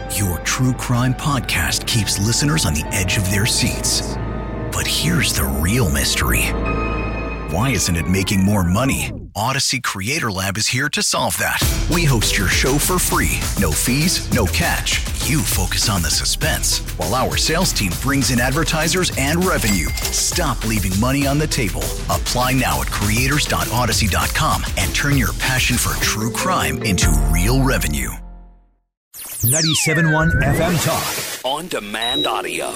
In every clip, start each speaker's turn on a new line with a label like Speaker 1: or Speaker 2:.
Speaker 1: Your true crime podcast keeps listeners on the edge of their seats. But here's the real mystery. Why isn't it making more money? Odyssey Creator Lab is here to solve that. We host your show for free. No fees, no catch. You focus on the suspense, while our sales team brings in advertisers and revenue. Stop leaving money on the table. Apply now at creators.odyssey.com and turn your passion for true crime into real revenue.
Speaker 2: 97.1 FM Talk.
Speaker 3: On demand audio.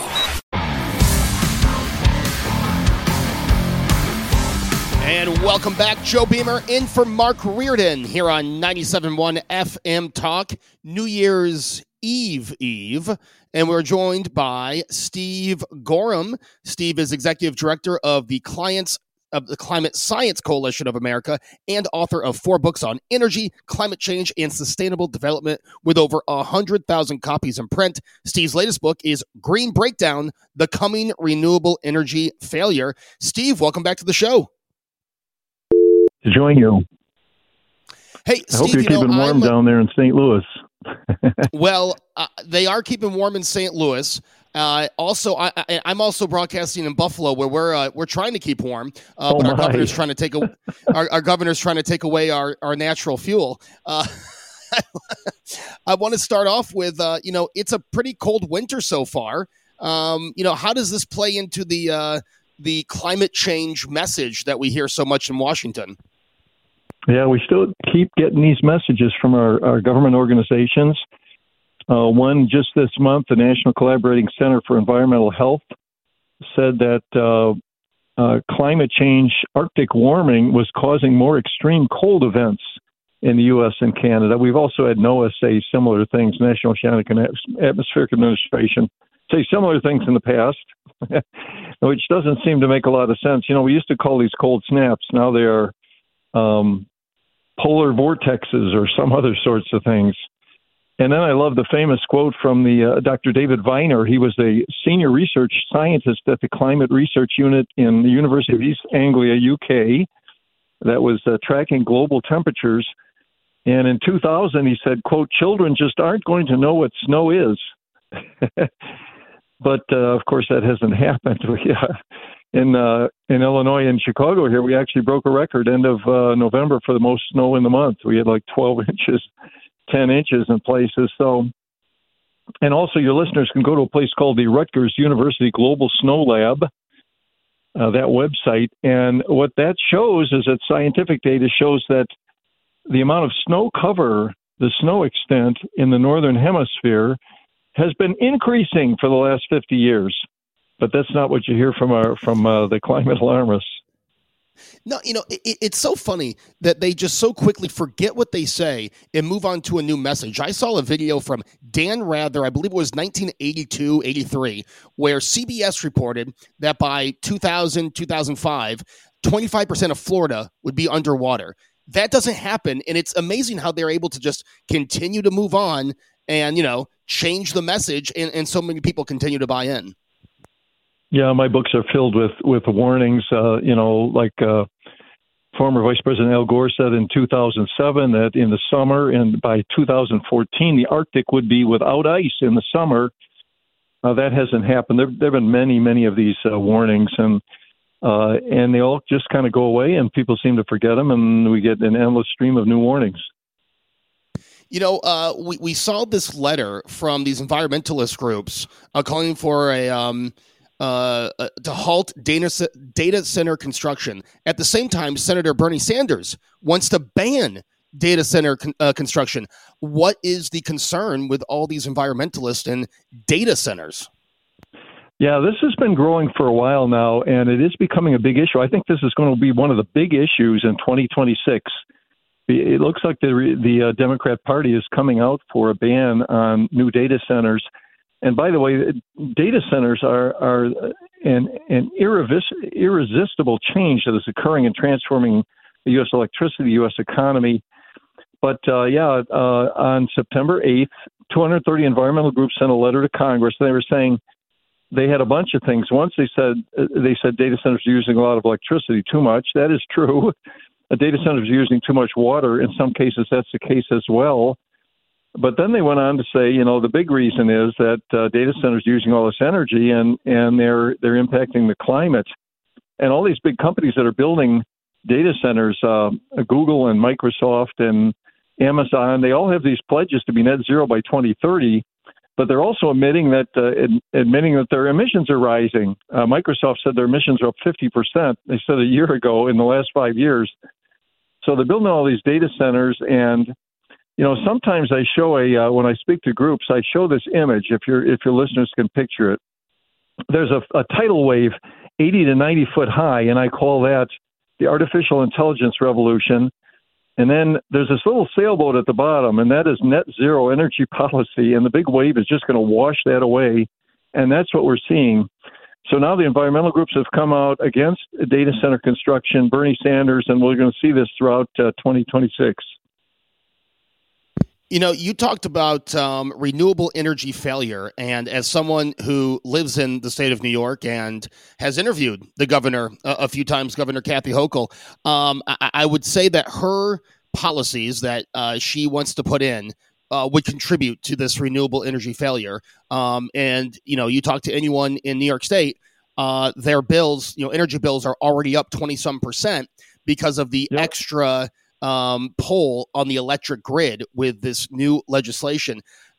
Speaker 4: And welcome back. Joe Beamer in for Mark Reardon here on 97.1 FM Talk, New Year's Eve. And we're joined by Steve Gorham. Steve is Executive Director of the Climate Science Coalition of America and author of 4 books on energy, climate change, and sustainable development with over 100,000 copies in print. Steve's latest book is Green Breakdown, The Coming Renewable Energy Failure. Steve, welcome back to the show.
Speaker 5: To join you.
Speaker 4: Hey,
Speaker 5: I hope you're keeping warm down there in St. Louis.
Speaker 4: Well, they are keeping warm in St. Louis. I'm also broadcasting in Buffalo, where we're trying to keep warm, but our governor's trying to take our governor's trying to take away our natural fuel. I want to start off with it's a pretty cold winter so far. How does this play into the climate change message that we hear so much in Washington?
Speaker 5: Yeah, we still keep getting these messages from our government organizations. One just this month, the National Collaborating Center for Environmental Health said that climate change, Arctic warming, was causing more extreme cold events in the U.S. and Canada. We've also had NOAA say similar things, National Oceanic and Atmospheric Administration, say similar things in the past, which doesn't seem to make a lot of sense. We used to call these cold snaps. Now they are polar vortexes or some other sorts of things. And then I love the famous quote from the Dr. David Viner. He was a senior research scientist at the Climate Research Unit in the University of East Anglia, UK, that was tracking global temperatures. And in 2000, he said, quote, "Children just aren't going to know what snow is." But, of course, that hasn't happened. In Illinois and Chicago here, we actually broke a record end of November for the most snow in the month. We had like 12 inches, 10 inches in places. So, and also your listeners can go to a place called the Rutgers University Global Snow Lab, that website. And what that shows is that scientific data shows that the amount of snow cover, the snow extent in the Northern Hemisphere has been increasing for the last 50 years. But that's not what you hear from the climate alarmists.
Speaker 4: No, it's so funny that they just so quickly forget what they say and move on to a new message. I saw a video from Dan Rather, I believe it was 1982-83, where CBS reported that by 2000, 2005, 25% of Florida would be underwater. That doesn't happen, and it's amazing how they're able to just continue to move on and, change the message, and so many people continue to buy in.
Speaker 5: Yeah, my books are filled with warnings, like former Vice President Al Gore said in 2007 that in the summer and by 2014, the Arctic would be without ice in the summer. That hasn't happened. There have been many, many of these warnings, and they all just kind of go away, and people seem to forget them, and we get an endless stream of new warnings.
Speaker 4: We saw this letter from these environmentalist groups calling for to halt data center construction. At the same time, Senator Bernie Sanders wants to ban data center construction. What is the concern with all these environmentalists and data centers?
Speaker 5: Yeah, this has been growing for a while now, and it is becoming a big issue. I think this is going to be one of the big issues in 2026. It looks like the Democrat Party is coming out for a ban on new data centers. And by the way, data centers are an irresistible change that is occurring and transforming the U.S. electricity, the U.S. economy. But on September 8th, 230 environmental groups sent a letter to Congress. They were saying they had a bunch of things. Once they said data centers are using a lot of electricity, too much. That is true. Data centers are using too much water. In some cases, that's the case as well. But then they went on to say, the big reason is that data centers are using all this energy and they're impacting the climate. And all these big companies that are building data centers, Google and Microsoft and Amazon, they all have these pledges to be net zero by 2030, but they're also admitting that their emissions are rising. Microsoft said their emissions are up 50%. They said a year ago in the last 5 years. So they're building all these data centers, and sometimes I show when I speak to groups, I show this image. If your listeners can picture it, there's a tidal wave, 80 to 90 foot high, and I call that the artificial intelligence revolution. And then there's this little sailboat at the bottom, and that is net zero energy policy. And the big wave is just going to wash that away. And that's what we're seeing. So now the environmental groups have come out against data center construction, Bernie Sanders, and we're going to see this throughout 2026.
Speaker 4: You talked about renewable energy failure, and as someone who lives in the state of New York and has interviewed the governor a few times, Governor Kathy Hochul, I would say that her policies that she wants to put in would contribute to this renewable energy failure. And you talk to anyone in New York State, their bills, energy bills are already up 20-some% because of the extra pull on the electric grid with this new legislation.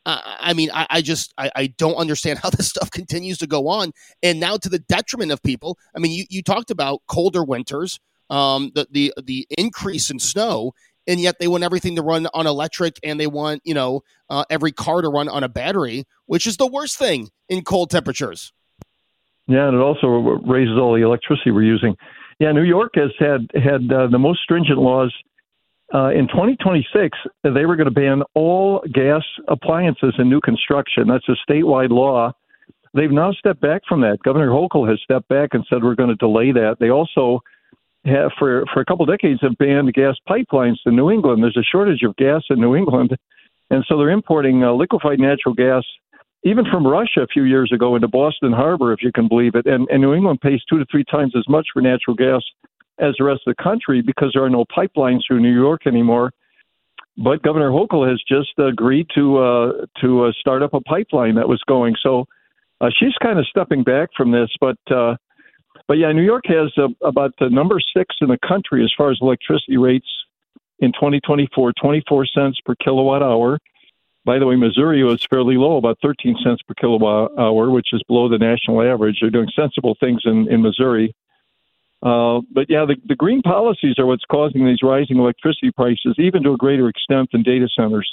Speaker 4: I don't understand how this stuff continues to go on, and now to the detriment of people. I mean, you talked about colder winters, the increase in snow, and yet they want everything to run on electric, and they want every car to run on a battery, which is the worst thing in cold temperatures.
Speaker 5: Yeah, and it also raises all the electricity we're using. Yeah, New York has had the most stringent laws. In 2026, they were going to ban all gas appliances in new construction. That's a statewide law. They've now stepped back from that. Governor Hochul has stepped back and said we're going to delay that. They also have, for a couple decades, have banned gas pipelines to New England. There's a shortage of gas in New England, and so they're importing liquefied natural gas, even from Russia a few years ago, into Boston Harbor, if you can believe it. And New England pays 2 to 3 times as much for natural gas as the rest of the country because there are no pipelines through New York anymore. But Governor Hochul has just agreed to start up a pipeline that was going. So she's kind of stepping back from this. But yeah, New York has about the number 6 in the country as far as electricity rates in 2024, 24 cents per kilowatt hour. By the way, Missouri was fairly low, about 13 cents per kilowatt hour, which is below the national average. They're doing sensible things in Missouri. But yeah, the green policies are what's causing these rising electricity prices, even to a greater extent than data centers.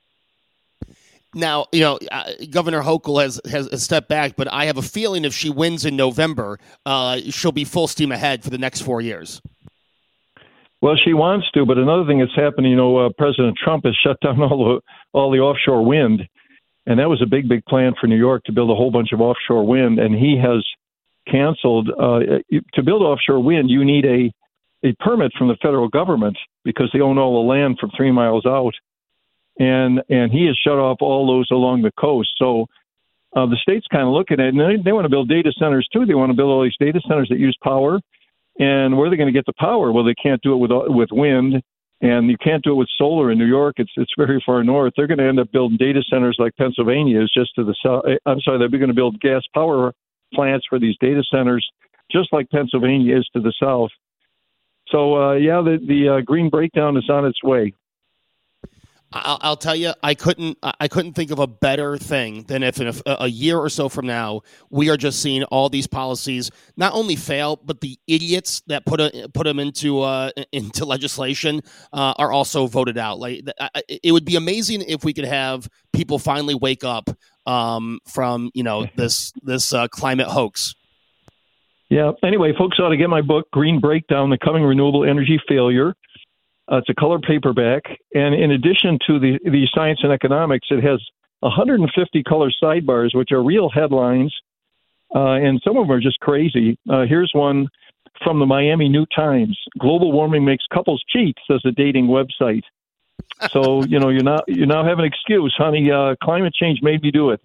Speaker 4: Now, Governor Hochul has stepped back, but I have a feeling if she wins in November, she'll be full steam ahead for the next 4 years.
Speaker 5: Well, she wants to, but another thing that's happened, President Trump has shut down all the offshore wind, and that was a big plan for New York to build a whole bunch of offshore wind, and he has canceled. To build offshore wind, you need a permit from the federal government because they own all the land from 3 miles out, and he has shut off all those along the coast. So the state's kind of looking at it, and they want to build data centers too. They want to build all these data centers that use power. And where are they going to get the power? Well, they can't do it with wind, and you can't do it with solar in New York. It's very far north. They're going to end up building data centers like Pennsylvania is just to the south. I'm sorry, they're going to build gas power plants for these data centers, just like Pennsylvania is to the south. So, the green breakdown is on its way.
Speaker 4: I'll tell you, I couldn't think of a better thing than if in a year or so from now we are just seeing all these policies not only fail, but the idiots that put them into legislation are also voted out. Like it would be amazing if we could have people finally wake up from this climate hoax.
Speaker 5: Yeah. Anyway, folks ought to get my book, Green Breakdown: The Coming Renewable Energy Failure. It's a color paperback, and in addition to the science and economics, it has 150 color sidebars, which are real headlines, and some of them are just crazy. Here's one from the Miami New Times: "Global warming makes couples cheat," says a dating website. So you now have an excuse, honey. Climate change made me do it.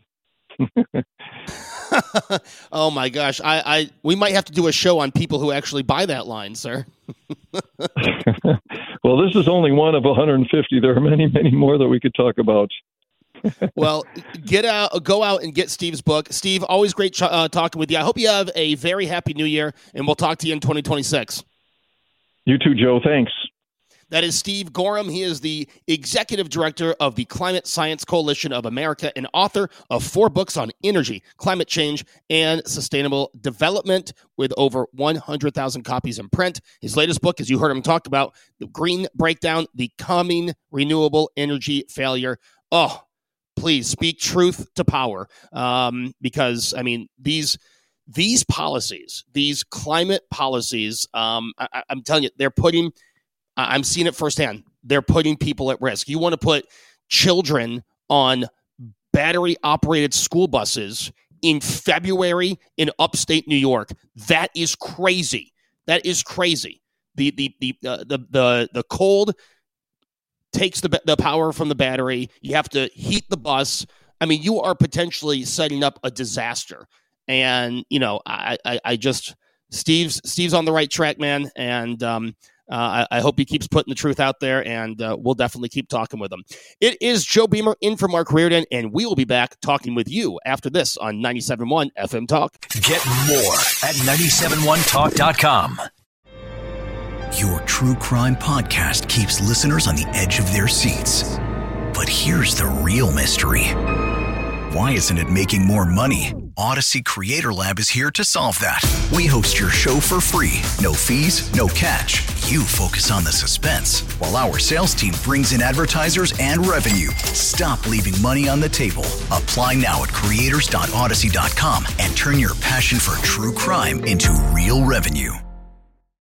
Speaker 4: Oh my gosh! We might have to do a show on people who actually buy that line, sir.
Speaker 5: Well, this is only one of 150. There are many, many more that we could talk about.
Speaker 4: Well, go out and get Steve's book. Steve, always great talking with you. I hope you have a very happy new year, and we'll talk to you in 2026.
Speaker 5: You too, Joe. Thanks.
Speaker 4: That is Steve Gorham. He is the executive director of the Climate Science Coalition of America and author of 4 books on energy, climate change, and sustainable development with over 100,000 copies in print. His latest book, as you heard him talk about, The Green Breakdown, The Coming Renewable Energy Failure. Oh, please speak truth to power. Because, I mean, these policies, these climate policies, I'm telling you, they're putting... I'm seeing it firsthand. They're putting people at risk. You want to put children on battery-operated school buses in February in upstate New York. That is crazy. That is crazy. The cold takes the power from the battery. You have to heat the bus. I mean, you are potentially setting up a disaster. And I just Steve's on the right track, man. And I hope he keeps putting the truth out there, and we'll definitely keep talking with him. It is Joe Beamer in for Mark Reardon, and we will be back talking with you after this on 97.1 FM Talk.
Speaker 1: Get more at 971talk.com. Your true crime podcast keeps listeners on the edge of their seats. But here's the real mystery. Why isn't it making more money? Odyssey Creator Lab is here to solve that. We host your show for free. No fees, no catch. You focus on the suspense, while our sales team brings in advertisers and revenue. Stop leaving money on the table. Apply now at creators.odyssey.com and turn your passion for true crime into real revenue.